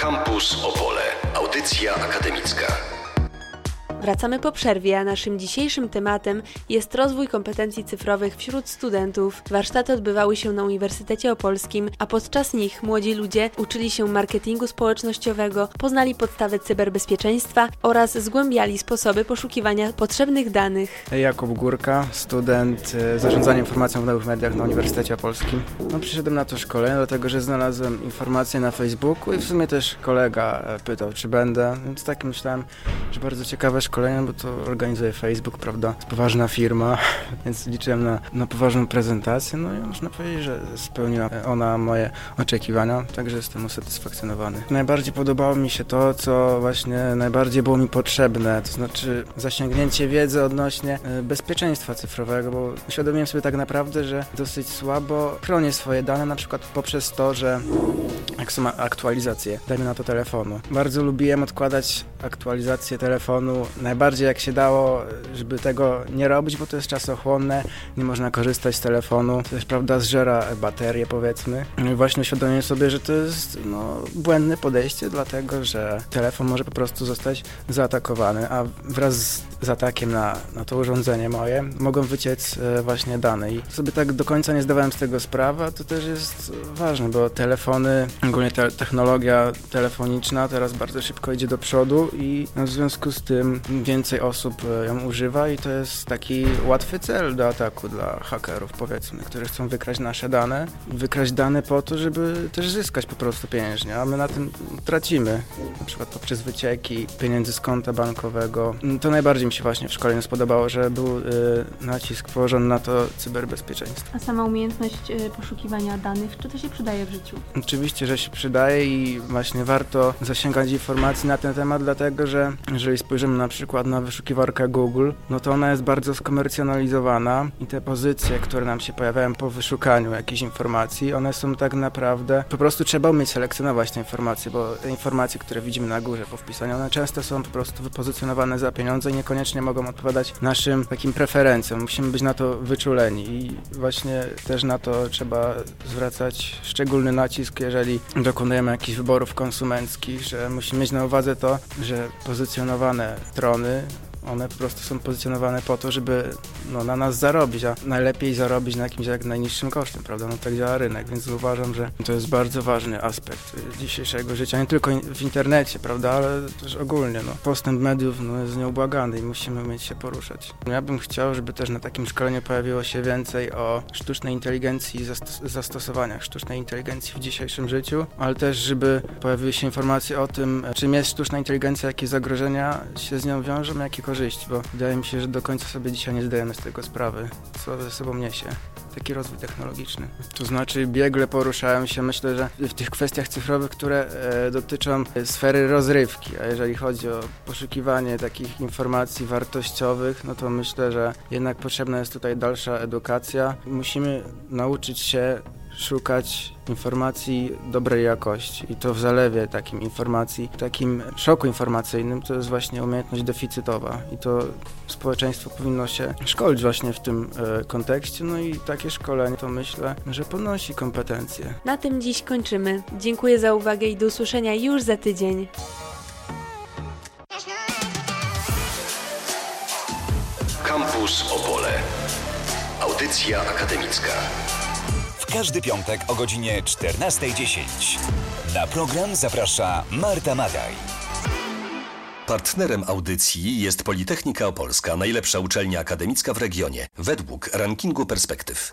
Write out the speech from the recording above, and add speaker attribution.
Speaker 1: Campus Opole. Audycja akademicka.
Speaker 2: Wracamy po przerwie, a naszym dzisiejszym tematem jest rozwój kompetencji cyfrowych wśród studentów. Warsztaty odbywały się na Uniwersytecie Opolskim, a podczas nich młodzi ludzie uczyli się marketingu społecznościowego, poznali podstawy cyberbezpieczeństwa oraz zgłębiali sposoby poszukiwania potrzebnych danych.
Speaker 3: Jakub Górka, student zarządzania informacją w nowych mediach na Uniwersytecie Opolskim. Przyszedłem na to szkolenie, dlatego że znalazłem informacje na Facebooku i w sumie też kolega pytał, czy będę, więc tak myślałem, że bardzo ciekawe szkolenie, bo to organizuje Facebook, prawda? To jest poważna firma, więc liczyłem na poważną prezentację, no i można powiedzieć, że spełniła ona moje oczekiwania, także jestem usatysfakcjonowany. Najbardziej podobało mi się to, co właśnie najbardziej było mi potrzebne, to znaczy zasięgnięcie wiedzy odnośnie bezpieczeństwa cyfrowego, bo uświadomiłem sobie tak naprawdę, że dosyć słabo chronię swoje dane, na przykład poprzez to, że jak są aktualizacje, dajmy na to telefonu. Bardzo lubiłem odkładać aktualizację telefonu, najbardziej jak się dało, żeby tego nie robić, bo to jest czasochłonne, nie można korzystać z telefonu, to też, prawda, zżera baterię, powiedzmy. I właśnie uświadomiłem sobie, że to jest błędne podejście, dlatego że telefon może po prostu zostać zaatakowany, a wraz z atakiem na to urządzenie moje mogą wyciec właśnie dane i sobie tak do końca nie zdawałem z tego sprawy, a to też jest ważne, bo telefony, ogólnie technologia telefoniczna teraz bardzo szybko idzie do przodu i w związku z tym więcej osób ją używa i to jest taki łatwy cel do ataku dla hakerów, powiedzmy, którzy chcą wykraść nasze dane. Wykraść dane po to, żeby też zyskać po prostu pieniężnie, a my na tym tracimy, na przykład poprzez wycieki pieniędzy z konta bankowego. To najbardziej mi się właśnie w szkoleniu spodobało, że był nacisk położony na to cyberbezpieczeństwo.
Speaker 2: A sama umiejętność poszukiwania danych, czy to się przydaje w życiu?
Speaker 3: Oczywiście, że się przydaje i właśnie warto zasięgać informacji na ten temat, dlatego że jeżeli spojrzymy na przykład na wyszukiwarkę Google, no to ona jest bardzo skomercjonalizowana i te pozycje, które nam się pojawiają po wyszukaniu jakichś informacji, one są tak naprawdę, po prostu trzeba umieć selekcjonować te informacje, bo te informacje, które widzimy na górze po wpisaniu, one często są po prostu wypozycjonowane za pieniądze i niekoniecznie mogą odpowiadać naszym takim preferencjom. Musimy być na to wyczuleni i właśnie też na to trzeba zwracać szczególny nacisk, jeżeli dokonujemy jakichś wyborów konsumenckich, że musimy mieć na uwadze to, że pozycjonowane strony, one po prostu są pozycjonowane po to, żeby na nas zarobić, a najlepiej zarobić na jakimś jak najniższym kosztem, prawda? Tak działa rynek, więc uważam, że to jest bardzo ważny aspekt dzisiejszego życia, nie tylko w internecie, prawda, ale też ogólnie. Postęp mediów jest nieubłagany i musimy umieć się poruszać. Ja bym chciał, żeby też na takim szkoleniu pojawiło się więcej o sztucznej inteligencji i zastosowaniach sztucznej inteligencji w dzisiejszym życiu, ale też, żeby pojawiły się informacje o tym, czym jest sztuczna inteligencja, jakie zagrożenia się z nią wiążą, jakie korzyści, bo wydaje mi się, że do końca sobie dzisiaj nie zdajemy z tego sprawy, co ze sobą niesie taki rozwój technologiczny. To znaczy biegle poruszałem się, myślę, że w tych kwestiach cyfrowych, które dotyczą sfery rozrywki, a jeżeli chodzi o poszukiwanie takich informacji wartościowych, no to myślę, że jednak potrzebna jest tutaj dalsza edukacja. Musimy nauczyć się szukać informacji dobrej jakości i to w zalewie takim informacji, takim szoku informacyjnym to jest właśnie umiejętność deficytowa i to społeczeństwo powinno się szkolić właśnie w tym kontekście, no i takie szkolenie to myślę, że podnosi kompetencje.
Speaker 2: Na tym dziś kończymy. Dziękuję za uwagę i do usłyszenia już za tydzień.
Speaker 1: Campus Opole. Audycja akademicka.
Speaker 4: W każdy piątek o godzinie 14:10. Na program zaprasza Marta Madaj.
Speaker 1: Partnerem audycji jest Politechnika Opolska, najlepsza uczelnia akademicka w regionie, według rankingu Perspektyw.